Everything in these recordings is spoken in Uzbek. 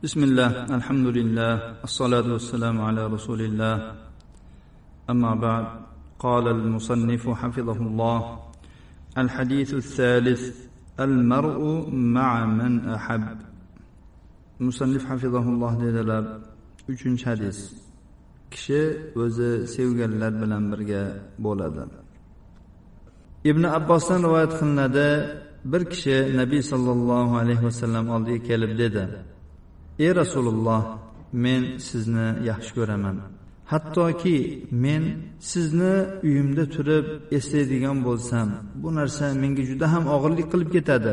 بسم الله الحمد لله الصلاة والسلام على رسول الله. أما بعد، قال المصنف حفظه الله: الحديث الثالث: المرء مع من أحب. مصنف حفظه الله dedilar: 3-hadis: kishi o'zi sevganlar bilan birga bo'ladi. Ibn Abbosdan rivoyat qilinadi, bir kishi Nabiy sallallohu alayhi vasallam oldiga kelib dedi: ey Rasululloh, men sizni yaxshi ko'raman. Hattoki men sizni uyimda turib eslaydigan bo'lsam, bu narsa menga juda ham og'irlik qilib ketadi.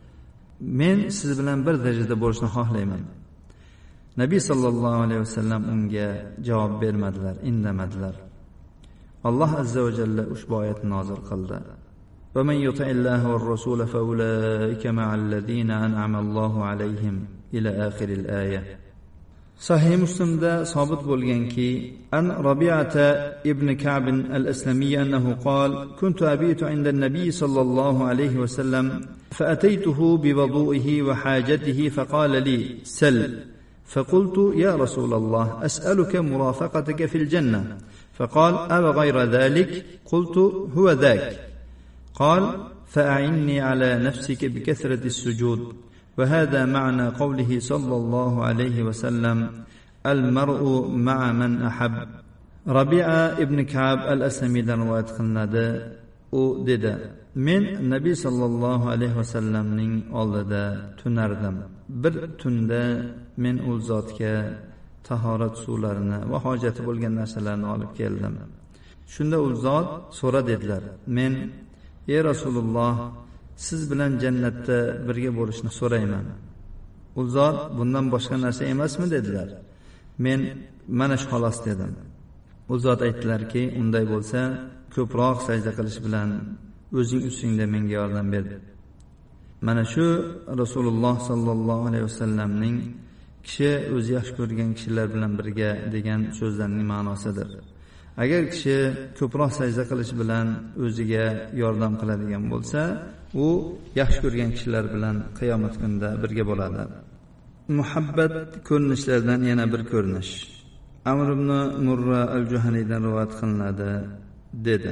Men siz bilan bir darajada bo'lishni xohlayman. Nabiy sallallohu alayhi vasallam unga javob bermadilar, indamadilar. Alloh azza va jalla ushbu oyatni nozil qildi. وَمَنْ يُطِعِ اللَّهَ وَالرَّسُولَ فَأُولَئِكَ مَعَ الَّذِينَ أَنْعَمَ اللَّهُ عَلَيْهِمْ إلى آخر الآية. صحيح مسلم ده صابت بولغانكي أن ربيعة ابن كعب الأسلمي أنه قال: كنت أبيت عند النبي صلى الله عليه وسلم فأتيته بوضوئه وحاجته فقال لي: سل. فقلت: يا رسول الله، أسألك مرافقتك في الجنة. فقال: أو غير ذلك؟ قلت: هو ذاك. قال: فأعني على نفسك بكثرة السجود. وهذا معنى قوله صلى الله عليه وسلم: المرء مع من أحب. Rabi'a ibn Ka'b al-Aslamidan rivoyat qilinadi. U dedi: men Nabiy sallallohu alayhi vasallamning oldida tunardim. Bir tunda men u zotga tahorat suvlarini va hojati bo'lgan narsalarni olib keldim. Shunda u zot so'ra dedilar: men: ey Rasululloh, siz bilan jannatda birga bo'lishni so'rayman. U zot: bundan boshqa narsa emasmi dedilar. Men: mana shu xolos dedim. U zot aytdilarki: unday bo'lsa ko'proq sajda qilish bilan o'zing ustingda menga yordam ber. Mana shu Rasululloh sallallohu alayhi vasallamning kishi o'zi yaxshi ko'rgan kishilar bilan birga degan so'zlarining ma'nosidir. Agar kishi ko'proq sajda qilish bilan o'ziga yordam qiladigan bo'lsa, u yaxshi ko'rgan kishilar bilan qiyomat kunida birga bo'ladi. Muhabbat ko'rinishlaridan yana bir ko'rinish. Amr ibn Murra al-Juhaniydan rivoyat qilinadi, dedi: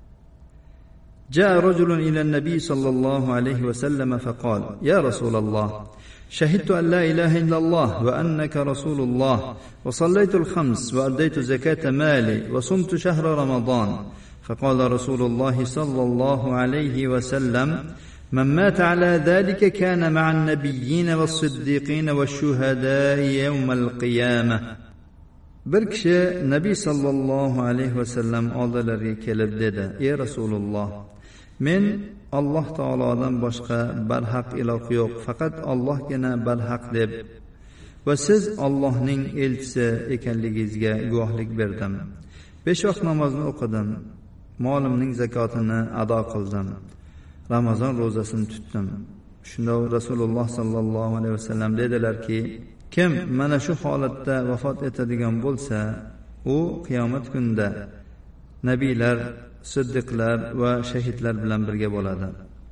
جاء رجل إلى النبي صلى الله عليه وسلم فقال: يا رسول الله، شهدت أن لا إله إلا الله وأنك رسول الله، وصليت الخمس وأديت زكاة مالي وصمت شهر رمضان. فقال رسول الله صلى الله عليه وسلم: من مات على ذلك كان مع النبيين والصديقين والشهداء يوم القيامة. Bir kishi Nabiy sallallohu alayhi vasallam oldilariga kelib dedi: ey Rasululloh, men Alloh taolodan boshqa barhaq iloh yo'q, faqat Allohgina barhaq deb va siz Allohning elchisi ekanligingizga guvohlik berdim. 5 vaqt namozni o'qidim, molimning zakotini ado qildim, Ramazon ro'zasini tutdim. Shunda Rasululloh sallallohu alayhi vasallam dedilarki: kim mana shu holatda vafot etadigan bo'lsa, u qiyomat kunida nabiylar, siddiqlar va shahidlar bilan birga bo'ladi.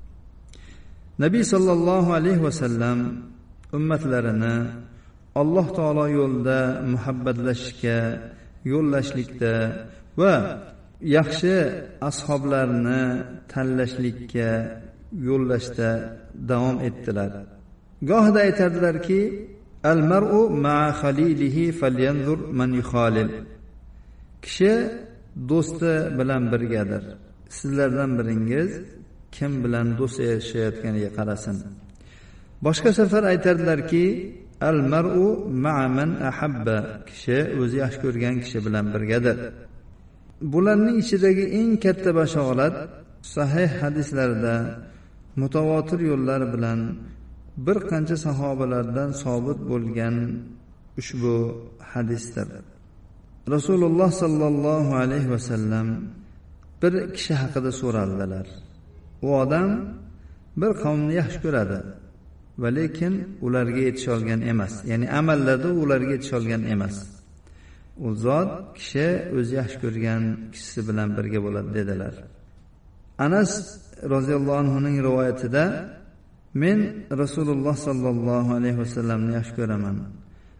Nabiy sallallohu alayhi vasallam ummatlarini Alloh taolo yo'lida muhabbatlashishga, yo'llashlikda va yaxshi ashoblarni tanlashlikka yo'llashda davom etdilar. Gohida aytardilarki: al-mar'u ma'a khalilihi falyanzur man yukhalil. Kishi do'sti bilan birgadir. Sizlardan biringiz kim bilan do'st yashayotganiga qarasin. Boshqa safar aytardilarki: al-mar'u ma'a man ahabba. Kishi o'zi yaxshi ko'rgan kishi bilan birgadir. Bularning ichidagi eng katta bashorat sahih hadislarda mutavotir yo'llar bilan bir qancha sahobalardan sobit bo'lgan ushbu hadisdir. Rasululloh sallallohu alayhi vasallam bir kishi haqida so'raldilar. U odam bir qavmni yaxshi ko'radi, va lekin ularga yetisha olgan emas, ya'ni amallarda ularga yetisha olgan emas. U zot kishi o'zi yaxshi ko'rgan kishisi bilan birga bo'ladi dedilar. Anas roziyallohu anhuning rivoyatida: men Rasululloh sallallohu alayhi vasallamni yaxshi ko'raman.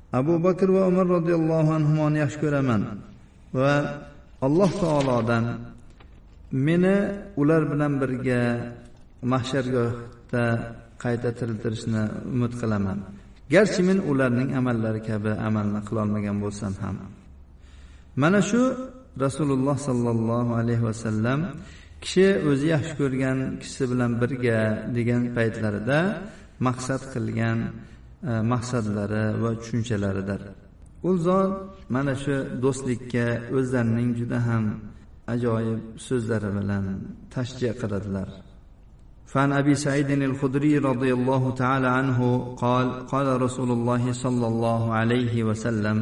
Abu Bakr va Umar radhiyallohu anhumoni yaxshi ko'raman va Alloh taolodan meni ular bilan birga mahshargohda qayta tiriltirishni umid qilaman. Garchi men ularning amallari kabi amalni qila olmagan bo'lsam ham. Mana shu Rasululloh sallallohu alayhi va sallam kishi o'zi yaxshi ko'rgan kishisi bilan birga degan paytlarida maqsad qilgan maqsadlari va tushunchalaridir. U zot mana shu do'stlikka o'zlarining juda ham ajoyib so'zlari bilan tashjiya qiladilar. فعن أبي سعيد الخدري رضي الله تعالى عنه قال قال رسول الله صلى الله عليه وسلم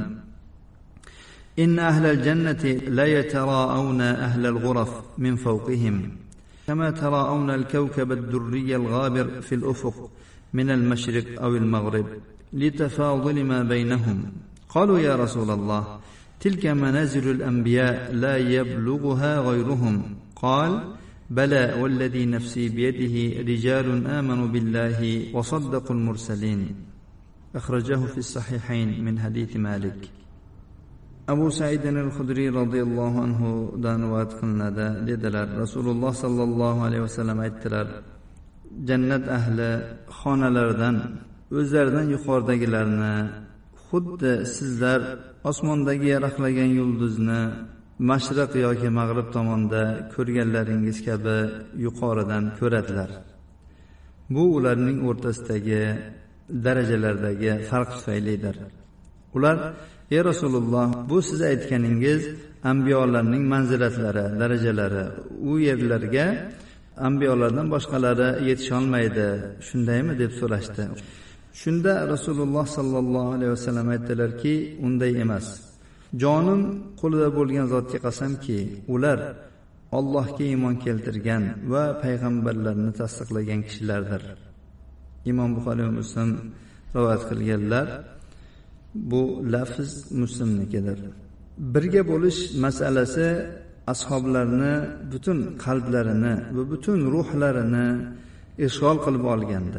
إن أهل الجنة لا يتراءون أهل الغرف من فوقهم كما تراءون الكوكب الدري الغابر في الأفق من المشرق أو المغرب لتفاضل ما بينهم. قالوا يا رسول الله تلك منازل الأنبياء لا يبلغها غيرهم. قال بلى والذي نفسي بيده رجال آمنوا بالله وصدقوا المرسلين. أخرجه في الصحيحين من حديث مالك. Abu Sa'id al-Khudri radhiyallohu anhu dan rivoyat qilinadi dedilar. Rasululloh sallallohu alayhi vasallam aytdilar: Jannat ahli xonalaridan o'zlaridan yuqoridagilarni xuddi sizlar osmondagi yaraqlagan yulduzni mashriq yoki mag'rib tomonda ko'rganlaringiz kabi yuqoridan ko'radilar. Bu ularning o'rtasidagi darajalardagi farq tufaylidir. Ular: Ey Rasululloh, bu siz aytganingiz anbiyolarning manzilatlari, darajalari, u yerlarga anbiyolardan boshqalari yetisha olmaydi, shundaymi deb so'rashdi. Shunda Rasululloh sallallohu alayhi vasallam aytdilarki, unday emas. Jonim qo'lida bo'lgan zotga qasamki, ular Allohga iymon keltirgan va payg'ambarlarni tasdiqlagan kishilardir. Imom Buxoriy va Muslim rivoyat qilganlar. Bu lafz Muslimnikidir. Birga bo'lish masalasi ashoblarni butun qalblarini va butun ruhlarini ishg'ol qilib olgandi.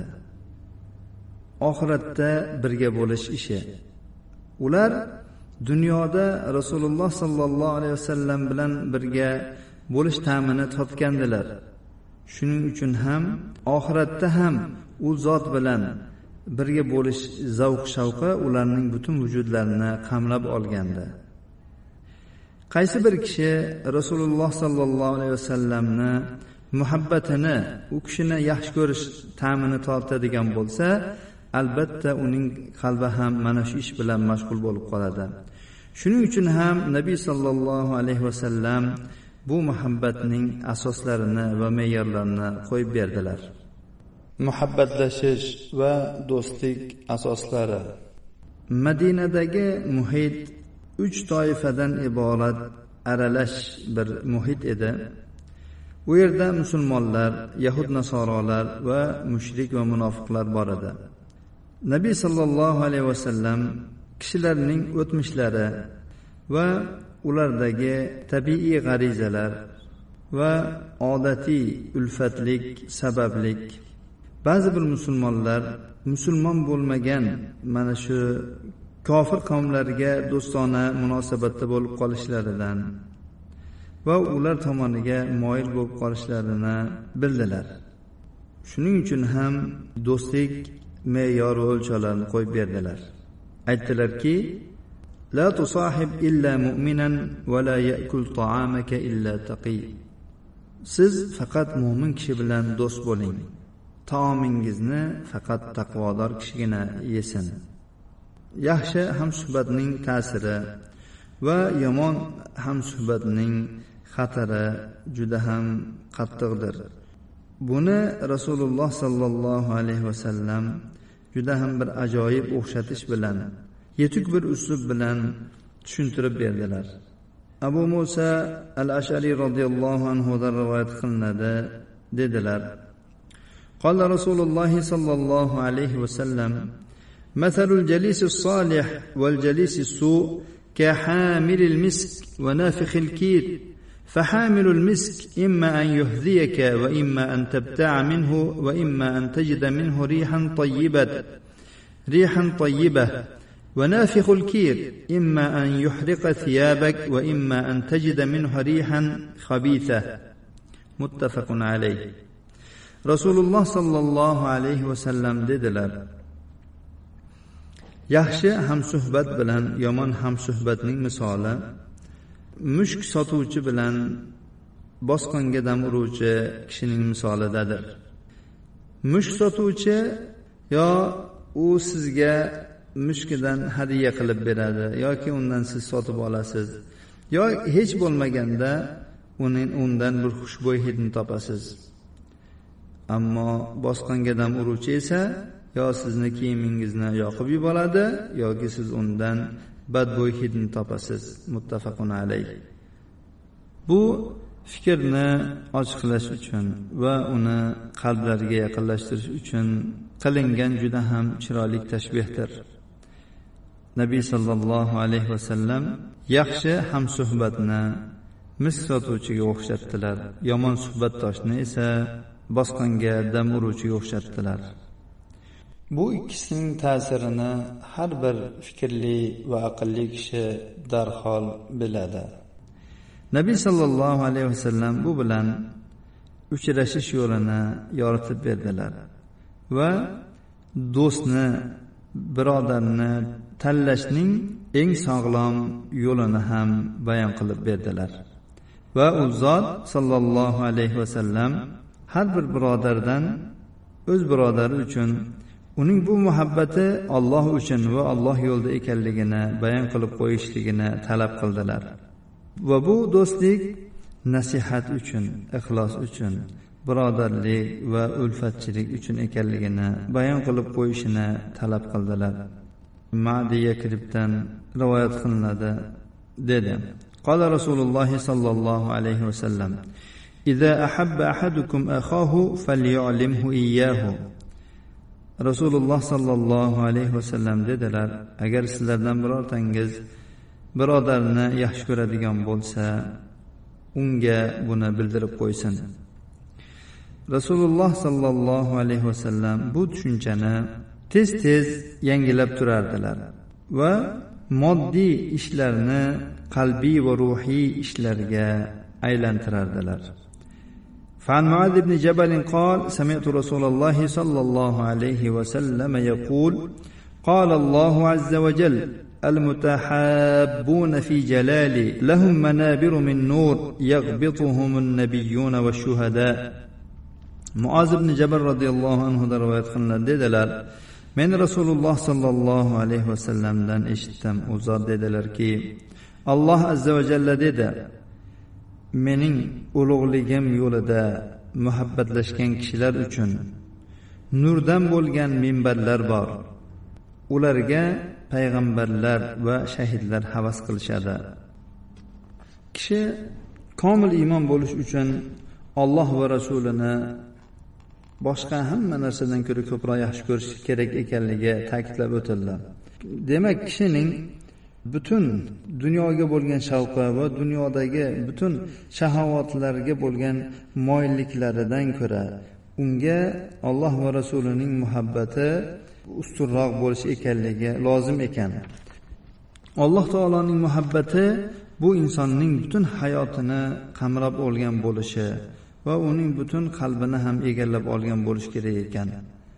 Oxiratda birga bo'lish ishi. Ular dunyoda Rasululloh sallallohu alayhi vasallam bilan birga bo'lish ta'mini topgandilar. Shuning uchun ham oxiratda ham u zot bilan birga bo'lish zavq-shavqi ularning butun vujudlarini qamrab olgandi. Qaysi bir kishi Rasululloh sallallohu alayhi vasallamni muhabbatini, u kishini yaxshi ko'rish ta'mini tortadigan bo'lsa, albatta uning qalbi ham mana shu ish bilan mashg'ul bo'lib qoladi. Shuning uchun ham Nabiy sallallohu alayhi vasallam bu muhabbatning asoslarini va me'yorlarini qo'yib berdilar. Muhabbatlashish va do'stlik asoslari. Madinadagi muhit 3 toifadan iborat aralash bir muhit edi. U yerda musulmonlar, yahud nasorolar va mushrik va munofiqlar bor edi. Nabiy sallallohu alayhi vasallam kishilarning o'tmishlari va ulardagi tabiiy g'arizalar va odatiy ulfatlik sabablik ba'zi bir musulmonlar musulmon bo'lmagan mana shu kofir qavmlarga do'stona munosabatda bo'lib qolishlaridan va ular tomoniga moyil bo'lib qolishlarini bildilar. Shuning uchun ham do'stlik me'yor va o'lchovlarini qo'yib berdilar. Aytdilarki: La tusahib illa mu'minan va la ya'kul ta'amaka illa taqi. Siz faqat mu'min kishi bilan do'st bo'ling. Taomingizni faqat taqvodor kishigina yesin. Yaxshi hamsuhbatning ta'siri va yomon hamsuhbatning xatari juda ham qattiqdir. Buni Rasululloh sallallohu alayhi vasallam juda ham bir ajoyib o'xshatish bilan, yetuk bir uslub bilan tushuntirib berdilar. Abu Musa al-Ash'ari radhiyallohu anhu dan rivoyat qilinadi, dedilar: قال رسول الله صلى الله عليه وسلم مثل الجليس الصالح والجليس السوء كحامل المسك ونافخ الكير فحامل المسك إما أن يهذيك وإما أن تبتاع منه وإما أن تجد منه ريحا طيبة ونافخ الكير إما أن يحرق ثيابك وإما أن تجد منه ريحا خبيثة متفق عليه. Rasululloh sallallohu alayhi vasallam dedilar: yaxshi hamsuhbat bilan yomon hamsuhbatning misoli mushk sotuvchi bilan bosqonga dam uruvchi kishining misolidadir. Mushk sotuvchi yo u sizga mushkidan hadiya qilib beradi yoki undan siz sotib olasiz, yo hech bo'lmaganda undan bir xushbo'y hidni topasiz. Ammo bosqonga dam uruvchi esa yo sizni kiyimingizni yoqib yuboradi yoki siz undan badbo'y hidni topasiz. Muttafaqun alayh. Bu fikrni ochiqlash uchun va uni qalblarga yaqinlashtirish uchun qilingan juda ham chiroyli tashbihdir. Nabiy sallallohu alayhi vasallam yaxshi hamsuhbatni misk sotuvchiga o'xshatdilar, yomon suhbatdoshni esa bosqonga dam uruvchiga o'xshatdilar. Bu ikkisining ta'sirini har bir fikrli va aqlli kishi darhol biladi. Nabiy sallallohu alayhi vasallam bu bilan uchrashish yo'lini yoritib berdilar va do'stni, birodarni tanlashning eng sog'lom yo'lini ham bayon qilib berdilar. Va u zot sallallohu alayhi vasallam har bir birodardan o'z birodari uchun uning bu muhabbati Alloh uchun va Alloh yo'lida ekanligini bayon qilib qo'yishligini talab qildilar. Va bu do'stlik nasihat uchun, ixlos uchun, birodarlik va ulfatchilik uchun ekanligini bayon qilib qo'yishini talab qildilar. Ma'diya kiribdan rivoyat qilinadi dedi. Qala Rasululloh sallallohu alayhi vasallam: "Iza ahabba ahadukum akhahu falyu'limhu iyyahu." Rasululloh sallallohu alayhi vasallam dedilar: agar sizlardan birortangiz birodarni yaxshi ko'radigan bo'lsa, unga buni bildirib qo'ysin. Rasululloh sallallohu alayhi vasallam bu tushunchani tez-tez yangilab turardilar va moddiy ishlarni qalbiy va ruhiy ishlarga aylantirardilar. فعن معاذ بن جبل قال: سمعت رسول الله صلى الله عليه وسلم يقول: قال الله عز وجل: المتحابون في جلالي لهم منابر من نور يغبطهم النبيون والشهداء. Muoz ibn Jabal radhiyallohu anhu da rivoyat qilinadi dedilar: men Rasululloh sallallohu alayhi vasallamdan eshitdim. U zot dedilarki: Alloh azza va jalla dedi: mening ulug'ligim yo'lida muhabbatlashgan kishilar uchun nurdan bo'lgan minbarlar bor. Ularga payg'ambarlar va shahidlar havas qilishadi. Kishi komil iymon bo'lish uchun Alloh va rasulini boshqa hamma narsadan ko'ra ko'proq yaxshi ko'rish kerak ekanligi ta'kidlab o'tildi. Demak, kishining butun dunyoga bo'lgan shavqi va dunyodagi butun shahovatlarga bo'lgan moyilliklaridan ko'ra unga Alloh va rasulining muhabbati ustunroq bo'lish ekanligi lozim ekan. Alloh taoloning muhabbati bu insonning butun hayotini qamrab olgan bo'lishi va uning butun qalbini ham egallab olgan bo'lish kerak ekan.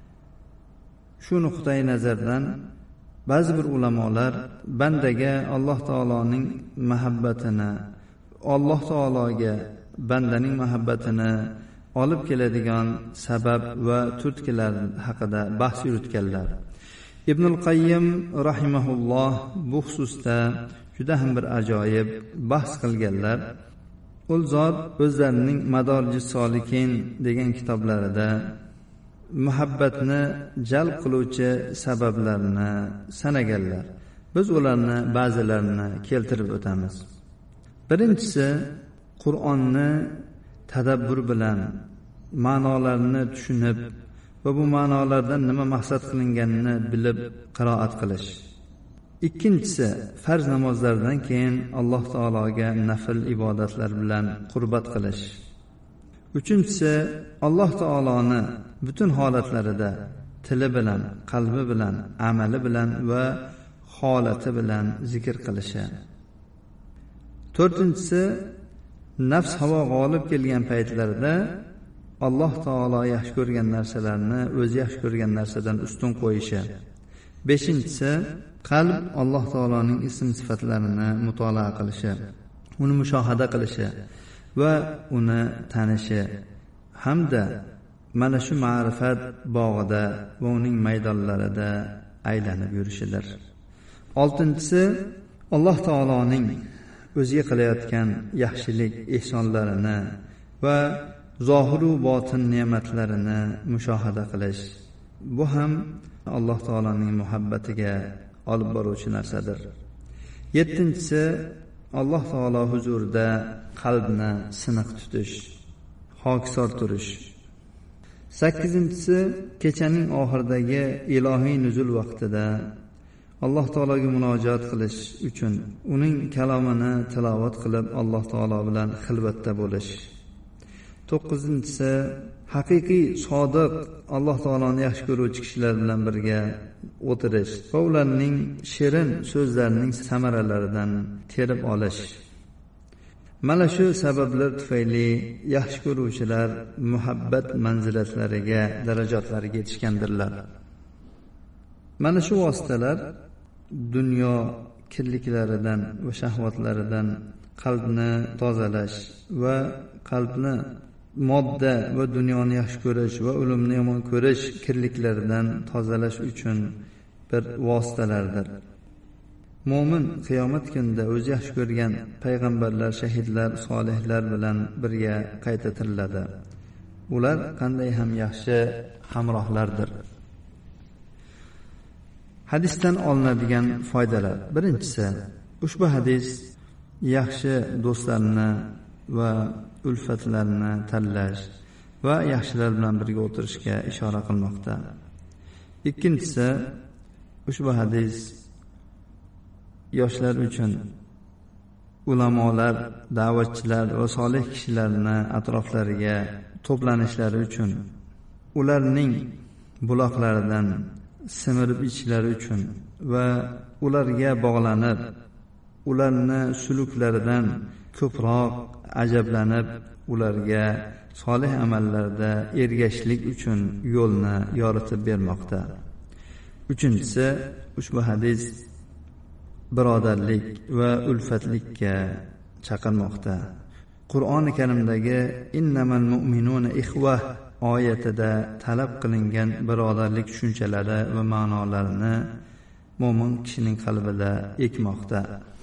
Shu nuqtai nazardan ba'zi bir ulamolar bandaga Alloh taoloning muhabbatini, Alloh taologa bandaning muhabbatini olib keladigan sabab va turtkilar haqida bahs yuritganlar. Ibnul Qayyim rahimahulloh bu xususda juda ham bir ajoyib bahs qilganlar. U zot o'zlarining Madarijus Solikin degan kitoblarida muhabbatni jalb qiluvchi sabablarni sanaganlar. Biz ularni ba'zilarini keltirib o'tamiz. Birinchisi, Qur'onni tadabbur bilan ma'nolarini tushunib va bu ma'nolardan nima maqsad qilinganini bilib qiroat qilish. Ikkinchisi, farz namozlardan keyin Alloh taologa nafl ibodatlar bilan qurbat qilish. Uchinchisi, Alloh taoloni butun holatlarida tili bilan, qalbi bilan, amali bilan va holati bilan zikr qilishi. To'rtinchisi, nafs havo g'olib kelgan paytlarda Alloh taolo yaxshi ko'rgan narsalarni o'zi yaxshi ko'rgan narsadan ustun qo'yishi. Beshinchisi, qalb Alloh taoloning ism sifatlarini mutolaa qilishi, uni mushohada qilishi va uni tanishi hamda mana shu ma'rifat bog'ida va uning maydonlarida aylanib yurishidir. Oltinchisi, Alloh taoloning o'ziga qilayotgan yaxshilik, ehsonlarini va zohir va botin ne'matlarini mushohada qilish. Bu ham Alloh taoloning muhabbatiga olib boruvchi narsadir. Yettinchisi, Alloh taolo huzurida qalbni siniq tutish, hokisor turish. Sakkizinchisi, kechaning oxiridagi ilohiy nuzul vaqtida Alloh taologa murojaat qilish uchun uning kalomini tilovat qilib Alloh taolo bilan xilvatda bo'lish. To'qqizinchisi, haqiqiy sodiq Alloh taoloni yaxshi ko'ruvchi kishilar bilan birga o'tirish va ularning shirin so'zlarining samaralaridan terib olish. Mana shu sabablar tufayli yaxshi ko'ruvchilar muhabbat manzilatlariga, darajotlariga yetishgandirlar. Mana shu vositalar dunyo kirliklaridan va shahvatlaridan qalbni tozalash va qalbni modda va dunyoni yaxshi ko'rish va o'limni yomon ko'rish kirliklaridan tozalash uchun bir vositalardir. Mo'min qiyomat kunida o'zi yaxshi ko'rgan payg'ambarlar, shahidlar, solihlar bilan birga qayta tiriladi. Ular qanday ham yaxshi hamrohlardir. Hadisdan olinadigan foydalar. Birinchisi, ushbu hadis yaxshi do'stlarni va ulfatlarni tanlash va yaxshilar bilan birga o'tirishga ishora qilmoqda. Ikkinchisi, ushbu hadis yoshlar uchun ulamolar, da'vatchilar va solih kishilarni atroflariga to'planishlari uchun, ularning buloqlaridan simirib ichishlari uchun va ularga bog'lanib, ularni suluklaridan ko'proq ajablanib, ularga solih amallarda ergashishlik uchun yo'lni yoritib bermoqda. Uchinchisi, ushbu hadis birodarlik va ulfatlikka chaqirmoqda. Qur'oni Karimdagi innamal mu'minuna ikhva oyatida talab qilingan birodarlik tushunchalari va ma'nolarini mo'min kishining qalbida ekmoqda.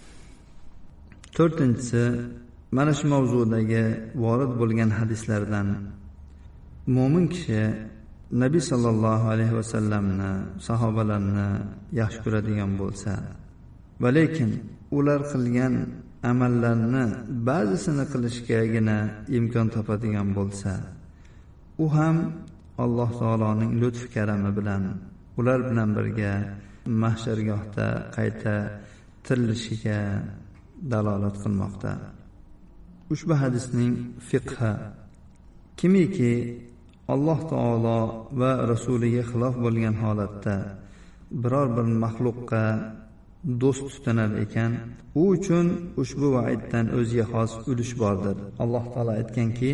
To'rtinchisi, mana shu mavzudagi vorid bo'lgan hadislardan mo'min kishi Nabiy sallallohu alayhi va sallamni, sahobalarni yaxshi ko'radigan bo'lsa, va lekin ular qilgan amallarni ba'zisini qilishgagina imkon topadigan bo'lsa, u ham Alloh taoloning lutf karami bilan ular bilan birga mahshargohda qayta tirilishiga dalolat qilmoqda. Ushbu hadisning fiqhi: kimiki Alloh taolo va rasuliga xilof bo'lgan holatda biror bir maxluqqa do'st tutanar ekan, u uchun ushbu vaiddan o'ziga xos ulush bordir. Alloh taolo aytganki: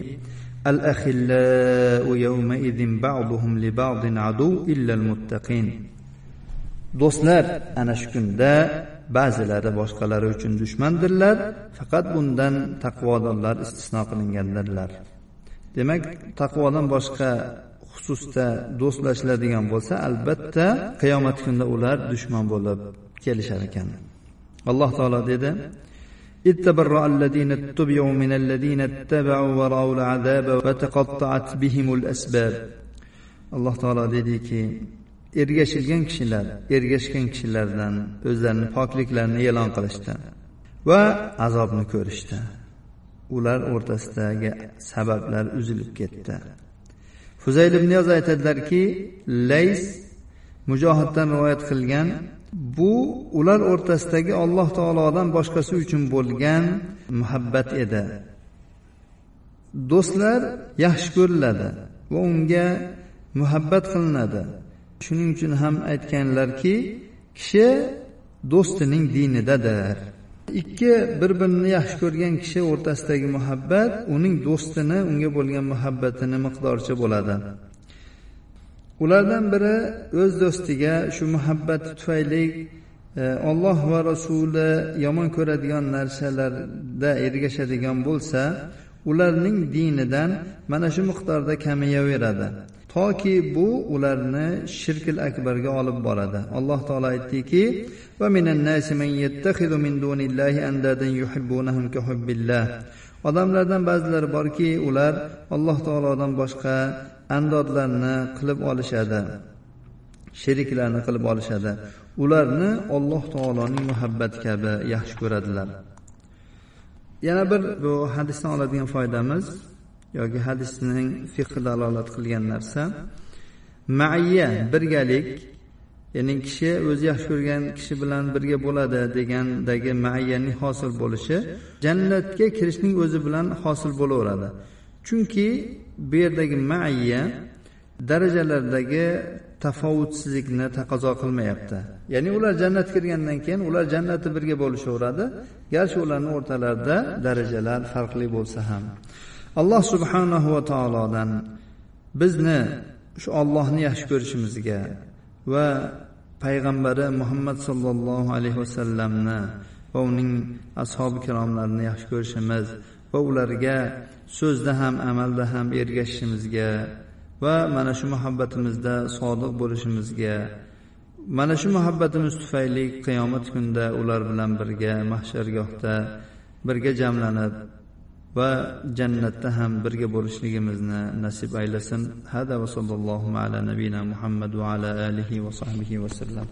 al-akhillau yawma idhin ba'duhum li ba'din adu illa al-muttaqin. Do'stlar ana shu kunda ba'zilari boshqalari uchun dushmandirlar, faqat bundan taqvodorlar istisno qilingandirlar. Demak, taqvodan boshqa xususda do'stlashiladigan bo'lsa, albatta qiyomat kunida ular dushman bo'lib kelishar ekan. Alloh taolo dedi: ittabarra alladina tubi'u min alladina ittaba'u wa ra'ul azaba wa taqatta'at bihimul asbab. Alloh taolo dediki, ergashgan kishilardan o'zlarining pokliklarini e'lon qilishdi va azobni ko'rishdi. Ular o'rtasidagi sabablar uzilib ketdi. Fuzayl ibn Iyoz aytadilarki, Lays Mujohiddan rivoyat qilgan, bu ular o'rtasidagi Alloh taolodan boshqasi uchun bo'lgan muhabbat edi. Do'stlar yaxshi ko'riladi va unga muhabbat qilinadi. Shuning uchun ham aytganlarki, kishi do'stining dinidadir. Ikki bir-birini yaxshi ko'rgan kishi o'rtasidagi muhabbat uning do'stini, unga bo'lgan muhabbatini miqdoricha bo'ladi. Ulardan biri o'z do'stiga shu muhabbati tufayli Alloh va Rasuli yomon ko'radigan narsalarda ergashadigan bo'lsa, ularning dinidan mana shu miqdorda kamayaveradi. Toki bu ularni shirkil akbarga olib boradi. Alloh taolo aytdiki: "Va minan nasi man yattaxizu min dunillahi andadan yuhibbunahum ka hubbillah." Odamlardan ba'zilari borki, ular Alloh taolodan boshqa andodlarni qilib olishadi. Sheriklarni qilib olishadi. Ularni Alloh taoloning muhabbati kabi yaxshi ko'radilar. Yana bir bu hadisdan oladigan foydamiz yoki hadisning fiqh dalolat qilgan narsa ma'iyya, birgalik, ya'ni kishi o'zi yaxshi ko'rgan kishi bilan birga bo'ladi degandagi ma'iyyaning hosil bo'lishi jannatga kirishning o'zi bilan hosil bo'laveradi. Chunki bu yerdagi ma'iyya darajalardagi tafovutsizlikni taqozo qilmayapti. Ya'ni ular jannatga kirgandan keyin ular jannatda birga bo'lishaveradi, garchi ularning o'rtalarida darajalar farqli bo'lsa ham. Alloh subhanahu va taolodan bizni shu Allohni yaxshi ko'rishimizga va payg'ambari Muhammad sallallohu alayhi vasallamni va uning ashabi kiromlarini yaxshi ko'rishimiz va ularga so'zda ham amalda ham ergashishimizga va mana shu muhabbatimizda sodiq bo'lishimizga, mana shu muhabbatimiz tufayli qiyomat kunida ular bilan birga mahshargohda birga jamlanib va jannatda ham birga bo'lishligimizni nasib aylasin. Hada va sallallohu ala nabiyina Muhammad va ala alihi va sahbihi va sallam.